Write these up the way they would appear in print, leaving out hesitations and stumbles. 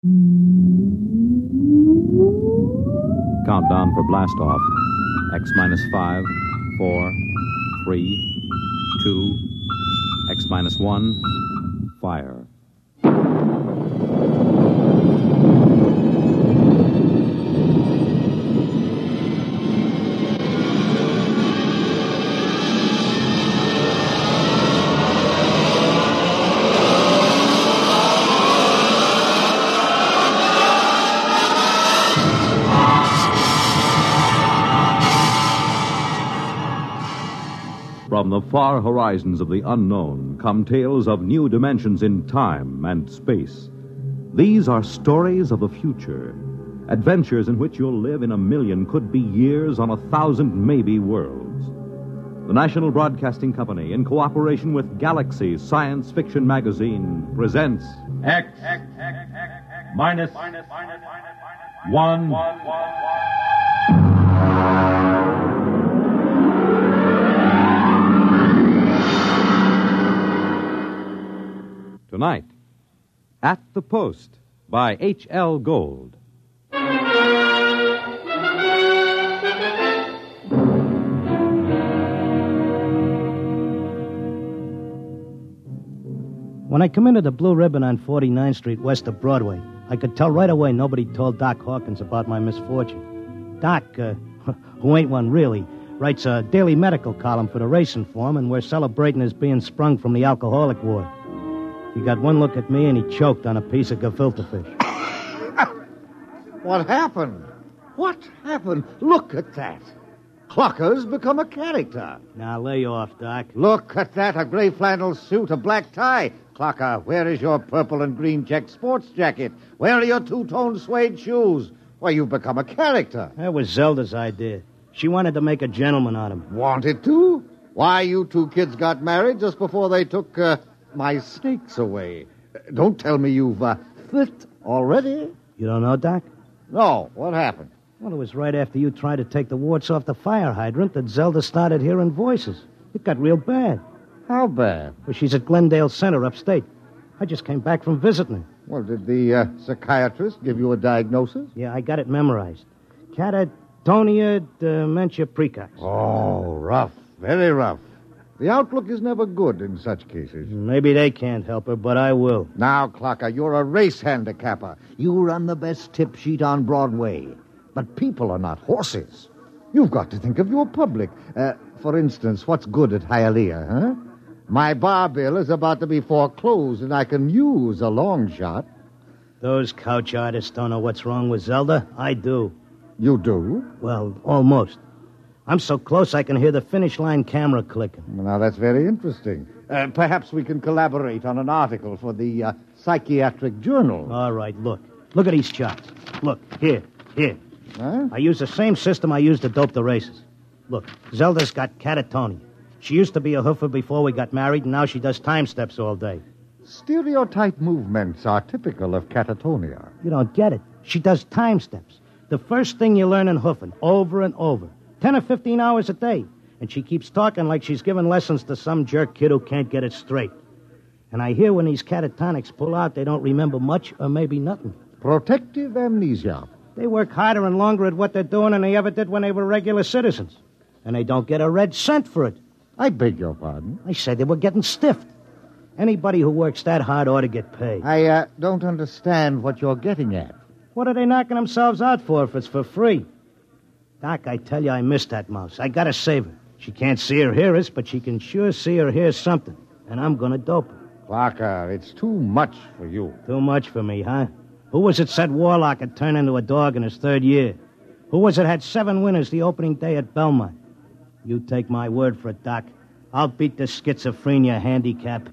Countdown for blast off. X minus 5, 4, 3, 2, X minus 1, fire. From the far horizons of the unknown come tales of new dimensions in time and space. These are stories of the future, adventures in which you'll live in a million, could be years, on 1,000 maybe worlds. The National Broadcasting Company, in cooperation with Galaxy Science Fiction Magazine, presents X minus 1. Tonight, At the Post by H.L. Gold. When I come into the Blue Ribbon on 49th Street west of Broadway, I could tell right away nobody told Doc Hawkins about my misfortune. Doc, who ain't one really, writes a daily medical column for the Racing Form, and we're celebrating his being sprung from the alcoholic ward. He got one look at me and he choked on a piece of gefilte fish. What happened? What happened? Look at that. Clocker's become a character. Now, lay off, Doc. Look at that, a gray flannel suit, a black tie. Clocker, where is your purple and green checked sports jacket? Where are your two-tone suede shoes? Why, you've become a character. That was Zelda's idea. She wanted to make a gentleman out of him. Wanted to? Why, you two kids got married just before they took my snakes away. Don't tell me you've flipped already. You don't know, Doc? No, what happened? Well, it was right after you tried to take the warts off the fire hydrant that Zelda started hearing voices. It got real bad. How bad? Well, she's at Glendale Center upstate. I just came back from visiting her. Well, did the psychiatrist give you a diagnosis? Yeah, I got it memorized. Catatonia dementia precox. Oh, rough. Very rough. The outlook is never good in such cases. Maybe they can't help her, but I will. Now, Clocker, you're a race handicapper. You run the best tip sheet on Broadway. But people are not horses. You've got to think of your public. For instance, what's good at Hialeah, huh? My bar bill is about to be foreclosed, and I can use a long shot. Those couch artists don't know what's wrong with Zelda. I do. You do? Well, almost. I'm so close I can hear the finish line camera clicking. Well, now, that's very interesting. Perhaps we can collaborate on an article for the Psychiatric Journal. All right, look. Look at these charts. Look, here. Huh? I use the same system I used to dope the races. Look, Zelda's got catatonia. She used to be a hoofer before we got married, and now she does time steps all day. Stereotype movements are typical of catatonia. You don't get it. She does time steps. The first thing you learn in hoofing, over and over. 10 or 15 hours a day. And she keeps talking like she's giving lessons to some jerk kid who can't get it straight. And I hear when these catatonics pull out, they don't remember much or maybe nothing. Protective amnesia. They work harder and longer at what they're doing than they ever did when they were regular citizens. And they don't get a red cent for it. I beg your pardon? I said they were getting stiffed. Anybody who works that hard ought to get paid. I don't understand what you're getting at. What are they knocking themselves out for if it's for free? Doc, I tell you, I miss that mouse. I gotta save her. She can't see or hear us, but she can sure see or hear something. And I'm gonna dope her. Clocker, it's too much for you. Too much for me, huh? Who was it said Warlock had turned into a dog in his third year? Who was it had 7 winners the opening day at Belmont? You take my word for it, Doc. I'll beat the schizophrenia handicap.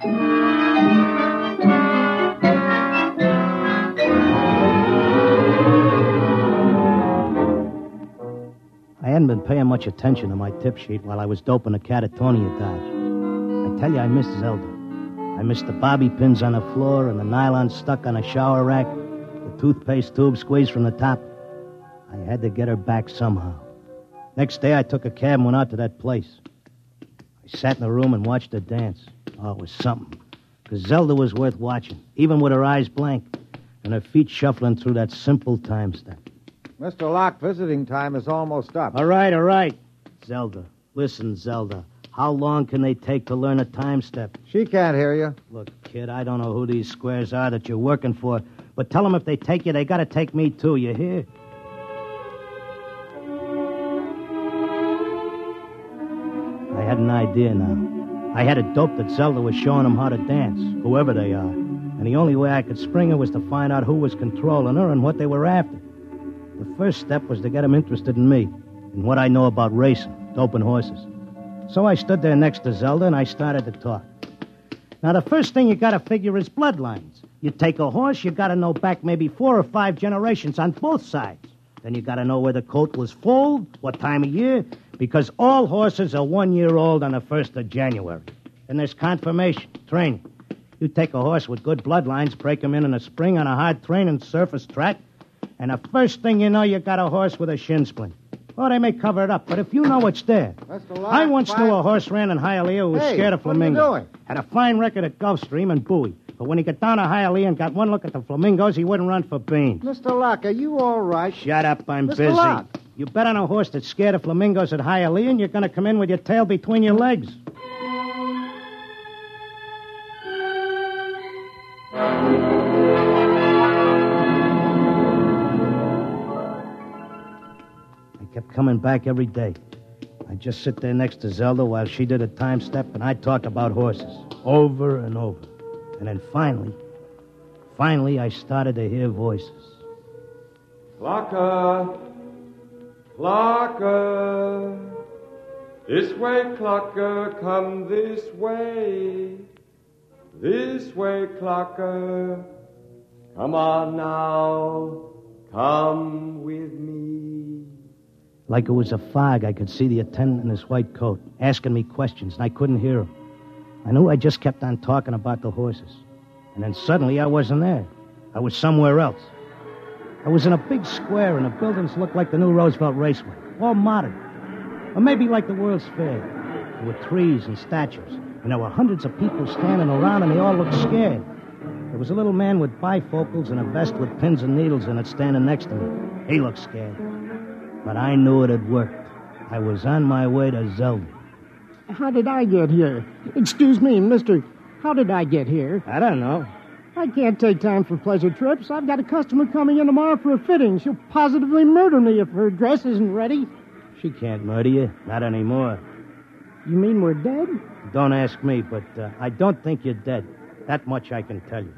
I hadn't been paying much attention to my tip sheet while I was doping a catatonia dodge. I tell you, I missed Zelda. I missed the bobby pins on the floor and the nylon stuck on a shower rack, the toothpaste tube squeezed from the top. I had to get her back somehow. Next day, I took a cab and went out to that place. I sat in the room and watched her dance. Oh, it was something. Because Zelda was worth watching, even with her eyes blank. and her feet shuffling through that simple time step. Mr. Locke, visiting time is almost up. All right. Zelda, listen, Zelda. How long can they take to learn a time step? She can't hear you. Look, kid, I don't know who these squares are that you're working for, but tell them if they take you, they gotta take me too, you hear? I had an idea now. I had it doped that Zelda was showing them how to dance, whoever they are. And the only way I could spring her was to find out who was controlling her and what they were after. The first step was to get them interested in me, in what I know about racing, doping horses. So I stood there next to Zelda, and I started to talk. Now, the first thing you gotta figure is bloodlines. You take a horse, you gotta know back maybe 4 or 5 generations on both sides. Then you gotta know where the coat was foaled, what time of year, because all horses are 1 year old on the 1st of January. Then there's confirmation, training. You take a horse with good bloodlines, break him in the spring on a hard training surface track, and the first thing you know, you got a horse with a shin splint. Or they may cover it up, but if you know it's there. Mr. Locke, I once knew a horse ran in Hialeah who was scared of flamingos. What are you doing? Had a fine record at Gulfstream and Bowie. But when he got down to Hialeah and got one look at the flamingos, he wouldn't run for beans. Mr. Locke, are you all right? Shut up, I'm Mr. busy. Locke. You bet on a horse that's scared of flamingos at Hialeah, and you're going to come in with your tail between your legs. I kept coming back every day. I'd just sit there next to Zelda while she did a time step, and I'd talk about horses over and over. And then finally, I started to hear voices. Clocker! Clocker! This way, Clocker, come this way. This way, Clocker. Come on now, come with me. Like it was a fog, I could see the attendant in his white coat, asking me questions, and I couldn't hear him. I knew I just kept on talking about the horses. And then suddenly I wasn't there. I was somewhere else. I was in a big square, and the buildings looked like the new Roosevelt Raceway, all modern. Or maybe like the World's Fair. There were trees and statues, and there were hundreds of people standing around, and they all looked scared. There was a little man with bifocals and a vest with pins and needles in it standing next to me. He looked scared. But I knew it had worked. I was on my way to Zelda. How did I get here? Excuse me, mister. How did I get here? I don't know. I can't take time for pleasure trips. I've got a customer coming in tomorrow for a fitting. She'll positively murder me if her dress isn't ready. She can't murder you. Not anymore. You mean we're dead? Don't ask me, but I don't think you're dead. That much I can tell you.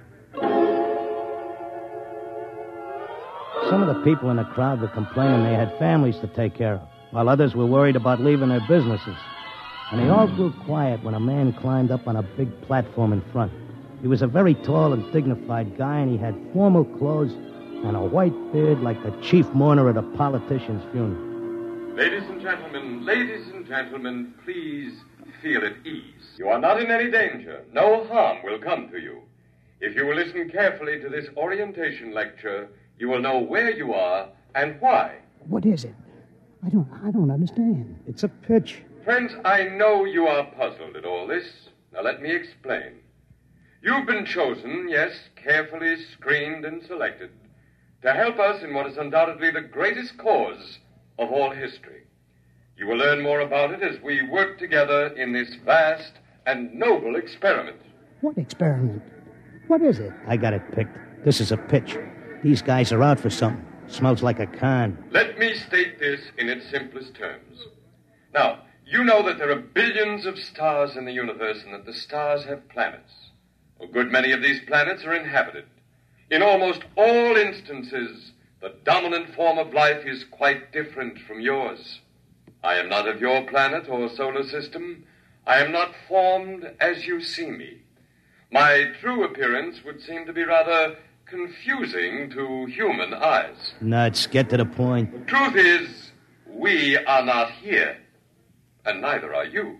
Some of the people in the crowd were complaining they had families to take care of, while others were worried about leaving their businesses. And they all grew quiet when a man climbed up on a big platform in front. He was a very tall and dignified guy, and he had formal clothes and a white beard like the chief mourner at a politician's funeral. Ladies and gentlemen, please feel at ease. You are not in any danger. No harm will come to you. If you will listen carefully to this orientation lecture, you will know where you are and why. What is it? I don't understand. It's a pitch. Friends, I know you are puzzled at all this. Now let me explain. You've been chosen, yes, carefully screened and selected, to help us in what is undoubtedly the greatest cause of all history. You will learn more about it as we work together in this vast and noble experiment. What experiment? What is it? I got it picked. This is a pitch. These guys are out for something. Smells like a con. Let me state this in its simplest terms. Now, you know that there are billions of stars in the universe and that the stars have planets. A good many of these planets are inhabited. In almost all instances, the dominant form of life is quite different from yours. I am not of your planet or solar system. I am not formed as you see me. My true appearance would seem to be rather confusing to human eyes. Nuts, get to the point. Truth is, we are not here, and neither are you.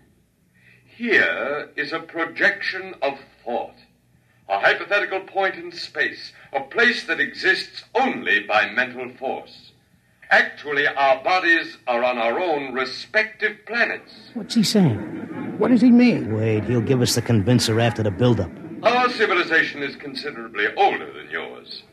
Here is a projection of thought, a hypothetical point in space, a place that exists only by mental force. Actually, our bodies are on our own respective planets. What's he saying? What does he mean? Wait, he'll give us the convincer after the build-up. Our civilization is considerably older than yours.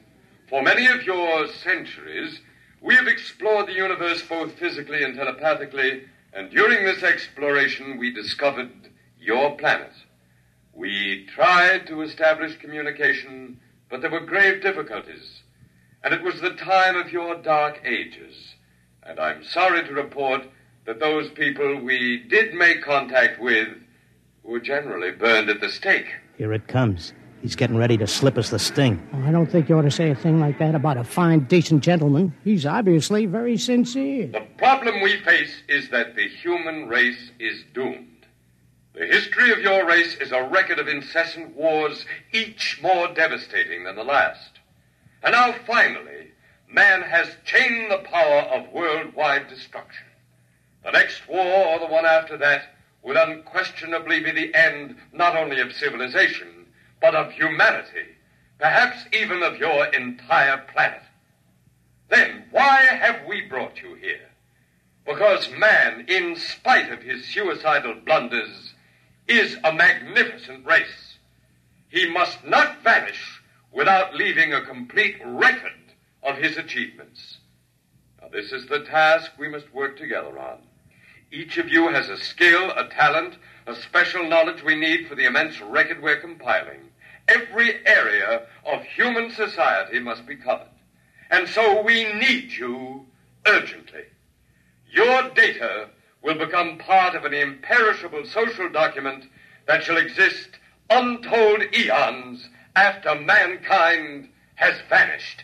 For many of your centuries, we have explored the universe both physically and telepathically, and during this exploration, we discovered your planet. We tried to establish communication, but there were grave difficulties. And it was the time of your dark ages. And I'm sorry to report that those people we did make contact with were generally burned at the stake. Here it comes. He's getting ready to slip us the sting. Oh, I don't think you ought to say a thing like that about a fine, decent gentleman. He's obviously very sincere. The problem we face is that the human race is doomed. The history of your race is a record of incessant wars, each more devastating than the last. And now, finally, man has chained the power of worldwide destruction. The next war, or the one after that, will unquestionably be the end not only of civilization, but of humanity, perhaps even of your entire planet. Then why have we brought you here? Because man, in spite of his suicidal blunders, is a magnificent race. He must not vanish without leaving a complete record of his achievements. Now, this is the task we must work together on. Each of you has a skill, a talent, a special knowledge we need for the immense record we're compiling. Every area of human society must be covered. And so we need you urgently. Your data will become part of an imperishable social document that shall exist untold eons after mankind has vanished.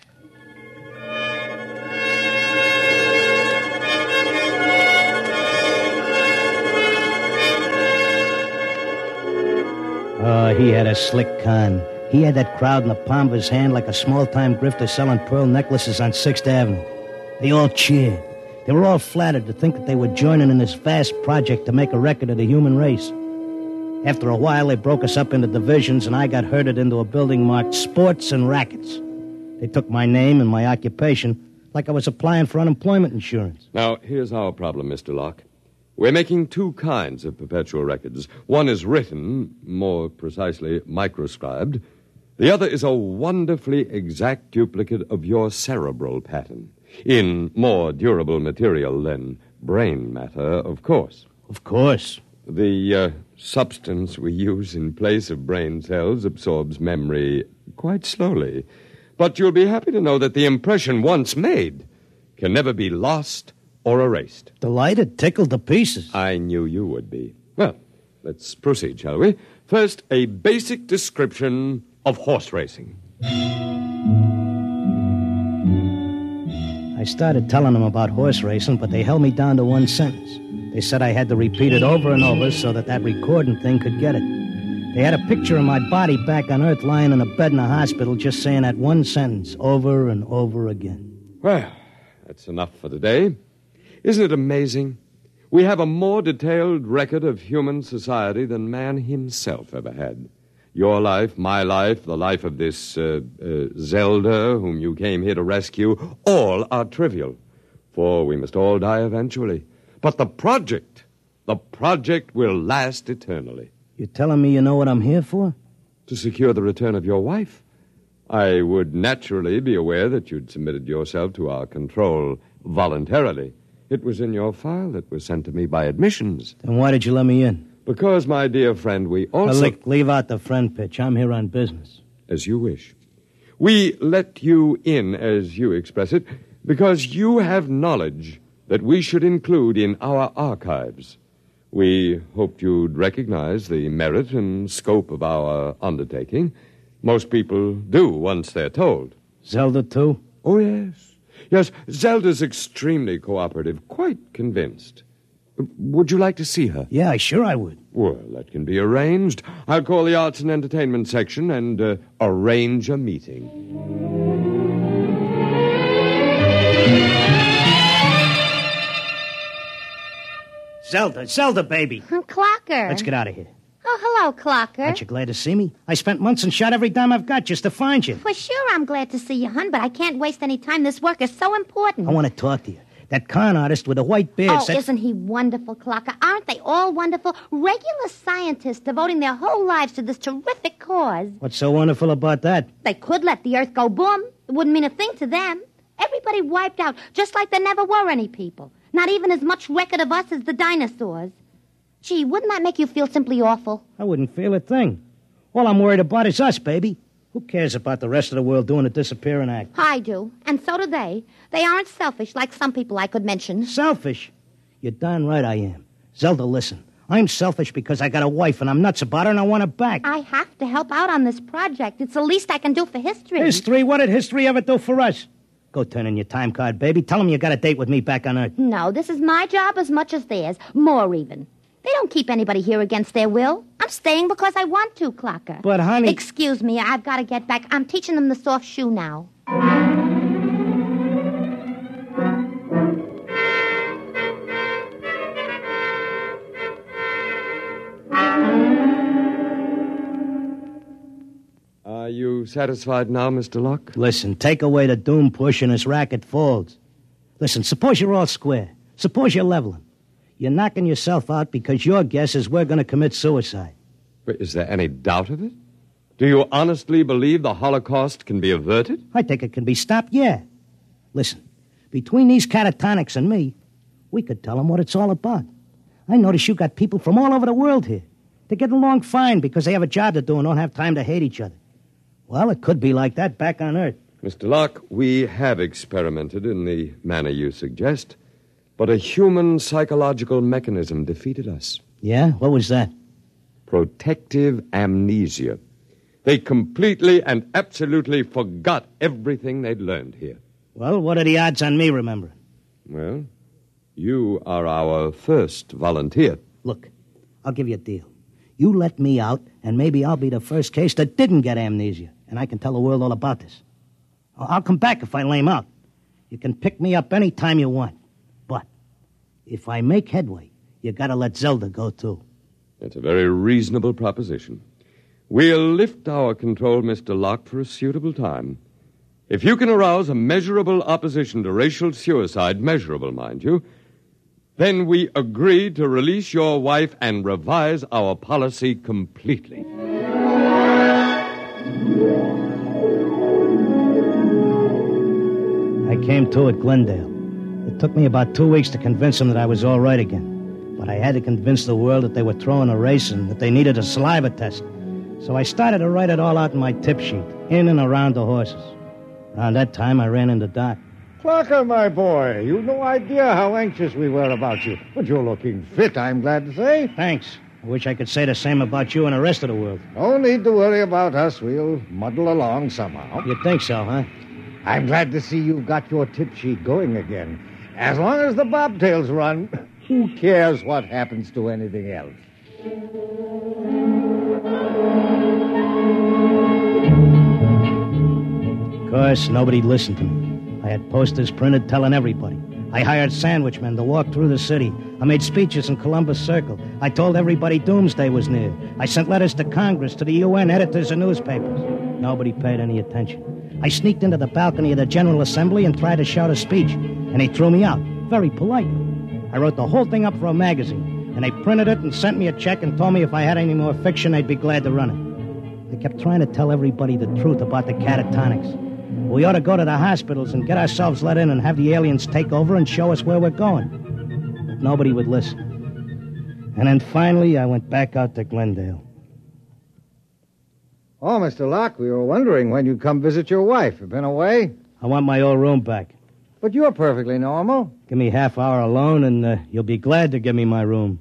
Oh, he had a slick con. He had that crowd in the palm of his hand like a small-time grifter selling pearl necklaces on 6th Avenue. They all cheered. They were all flattered to think that they were joining in this vast project to make a record of the human race. After a while, they broke us up into divisions, and I got herded into a building marked Sports and Rackets. They took my name and my occupation like I was applying for unemployment insurance. Now, here's our problem, Mr. Locke. We're making two kinds of perpetual records. One is written, more precisely, microscribed. The other is a wonderfully exact duplicate of your cerebral pattern, in more durable material than brain matter, of course. Of course. The substance we use in place of brain cells absorbs memory quite slowly. But you'll be happy to know that the impression once made can never be lost or erased. Delighted, tickled to pieces. I knew you would be. Well, let's proceed, shall we? First, a basic description of horse racing. I started telling them about horse racing, but they held me down to one sentence. They said I had to repeat it over and over so that recording thing could get it. They had a picture of my body back on Earth lying in a bed in a hospital just saying that one sentence over and over again. Well, that's enough for today. Isn't it amazing? We have a more detailed record of human society than man himself ever had. Your life, my life, the life of this Zelda, whom you came here to rescue, all are trivial, for we must all die eventually. But the project will last eternally. You telling me you know what I'm here for? To secure the return of your wife. I would naturally be aware that you'd submitted yourself to our control voluntarily. It was in your file that was sent to me by admissions. Then why did you let me in? Because, my dear friend, we also... Look, leave out the friend pitch. I'm here on business. As you wish. We let you in, as you express it, because you have knowledge that we should include in our archives. We hoped you'd recognize the merit and scope of our undertaking. Most people do once they're told. Zelda, too? Oh, yes. Yes, Zelda's extremely cooperative, quite convinced. Would you like to see her? Yeah, sure I would. Well, that can be arranged. I'll call the Arts and Entertainment section and arrange a meeting. Zelda, baby. Clocker. Let's get out of here. Oh, hello, Clocker. Aren't you glad to see me? I spent months and shot every dime I've got just to find you. For sure I'm glad to see you, hon, but I can't waste any time. This work is so important. I want to talk to you. That con artist with the white beard said... isn't he wonderful, Clocker? Aren't they all wonderful? Regular scientists devoting their whole lives to this terrific cause. What's so wonderful about that? They could let the Earth go boom, It wouldn't mean a thing to them. Everybody wiped out, just like there never were any people. Not even as much record of us as the dinosaurs. Gee, wouldn't that make you feel simply awful? I wouldn't feel a thing. All I'm worried about is us, baby. Who cares about the rest of the world doing a disappearing act? I do, and so do they. They aren't selfish like some people I could mention. Selfish? You're darn right I am. Zelda, listen. I'm selfish because I got a wife and I'm nuts about her and I want her back. I have to help out on this project. It's the least I can do for history. History? What did history ever do for us? Go turn in your time card, baby. Tell them you got a date with me back on Earth. No, this is my job as much as theirs. More even. They don't keep anybody here against their will. I'm staying because I want to, Clocker. But, honey... Excuse me, I've got to get back. I'm teaching them the soft shoe now. Are you satisfied now, Mr. Locke? Listen, take away the doom push and this racket folds. Listen, suppose you're all square. Suppose you're leveling. You're knocking yourself out because your guess is we're going to commit suicide. But is there any doubt of it? Do you honestly believe the Holocaust can be averted? I think it can be stopped, yeah. Listen, between these catatonics and me, we could tell them what it's all about. I notice you got people from all over the world here. They get along fine because they have a job to do and don't have time to hate each other. Well, it could be like that back on Earth. Mr. Locke, we have experimented in the manner you suggest, but a human psychological mechanism defeated us. Yeah? What was that? Protective amnesia. They completely and absolutely forgot everything they'd learned here. Well, what are the odds on me remembering? Well, you are our first volunteer. Look, I'll give you a deal. You let me out, and maybe I'll be the first case that didn't get amnesia, and I can tell the world all about this. I'll come back if I lame out. You can pick me up any time you want. But if I make headway, you gotta let Zelda go, too. That's a very reasonable proposition. We'll lift our control, Mr. Locke, for a suitable time. If you can arouse a measurable opposition to racial suicide, measurable, mind you, then we agree to release your wife and revise our policy completely. I came to at Glendale. It took me about 2 weeks to convince them that I was all right again. But I had to convince the world that they were throwing a race and that they needed a saliva test. So I started to write it all out in my tip sheet, in and around the horses. Around that time, I ran into Doc. Clocker, my boy, you've no idea how anxious we were about you. But you're looking fit, I'm glad to say. Thanks. I wish I could say the same about you and the rest of the world. No need to worry about us. We'll muddle along somehow. You think so, huh? I'm glad to see you've got your tip sheet going again. As long as the bobtails run, who cares what happens to anything else? Of course, nobody listened to me. I had posters printed telling everybody. I hired sandwich men to walk through the city. I made speeches in Columbus Circle. I told everybody doomsday was near. I sent letters to Congress, to the UN, editors of newspapers. Nobody paid any attention. I sneaked into the balcony of the General Assembly and tried to shout a speech, and they threw me out, very politely. I wrote the whole thing up for a magazine, and they printed it and sent me a check and told me if I had any more fiction, they'd be glad to run it. They kept trying to tell everybody the truth about the catatonics. We ought to go to the hospitals and get ourselves let in and have the aliens take over and show us where we're going. But nobody would listen. And then finally, I went back out to Glendale. Oh, Mr. Locke, we were wondering when you'd come visit your wife. You been away? I want my old room back. But you're perfectly normal. Give me half hour alone, and you'll be glad to give me my room.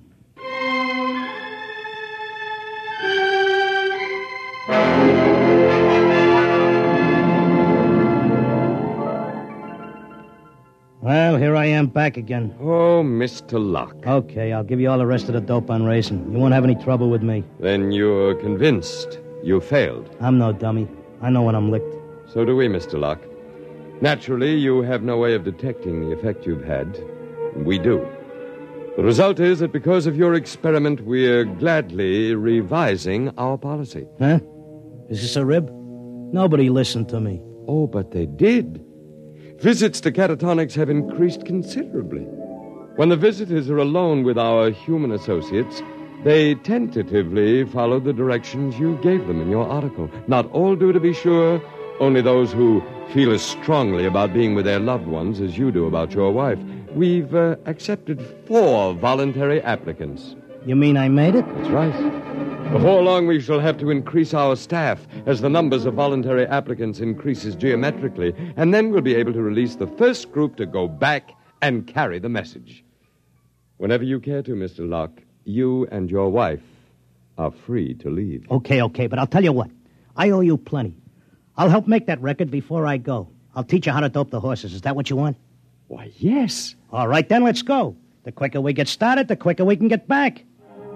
Well, here I am back again. Oh, Mr. Locke. Okay, I'll give you all the rest of the dope on racing. You won't have any trouble with me. Then you're convinced you failed. I'm no dummy. I know when I'm licked. So do we, Mr. Locke. Naturally, you have no way of detecting the effect you've had. We do. The result is that because of your experiment, we're gladly revising our policy. Huh? Is this a rib? Nobody listened to me. Oh, but they did. Visits to catatonics have increased considerably. When the visitors are alone with our human associates, they tentatively follow the directions you gave them in your article. Not all do, to be sure, only those who feel as strongly about being with their loved ones as you do about your wife. We've accepted 4 voluntary applicants. You mean I made it? That's right. Before long, we shall have to increase our staff as the numbers of voluntary applicants increases geometrically, and then we'll be able to release the first group to go back and carry the message. Whenever you care to, Mr. Locke, you and your wife are free to leave. Okay, but I'll tell you what. I owe you plenty. I'll help make that record before I go. I'll teach you how to dope the horses. Is that what you want? Why, yes. All right, then let's go. The quicker we get started, the quicker we can get back.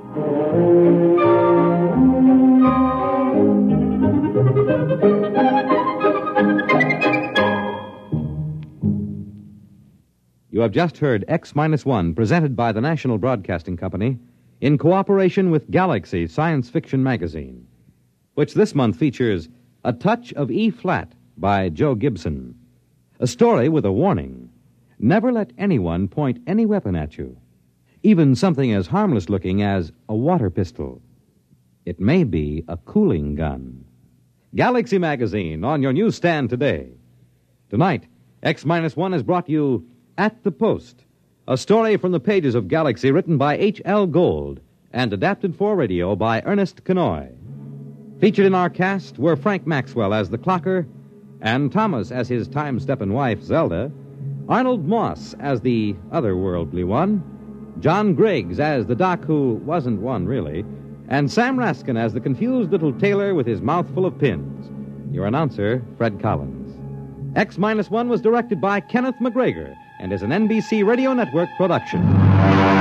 You have just heard X-1, presented by the National Broadcasting Company in cooperation with Galaxy Science Fiction Magazine, which this month features A Touch of E-Flat by Joe Gibson. A story with a warning. Never let anyone point any weapon at you, even something as harmless-looking as a water pistol. It may be a cooling gun. Galaxy Magazine on your newsstand today. Tonight, X-1 has brought you At the Post, a story from the pages of Galaxy written by H.L. Gold and adapted for radio by Ernest Kenoy. Featured in our cast were Frank Maxwell as the clocker, and Thomas as his time-steppin' wife, Zelda, Arnold Moss as the otherworldly one, John Griggs as the doc who wasn't one, really, and Sam Raskin as the confused little tailor with his mouth full of pins. Your announcer, Fred Collins. X-1 was directed by Kenneth McGregor and is an NBC Radio Network production.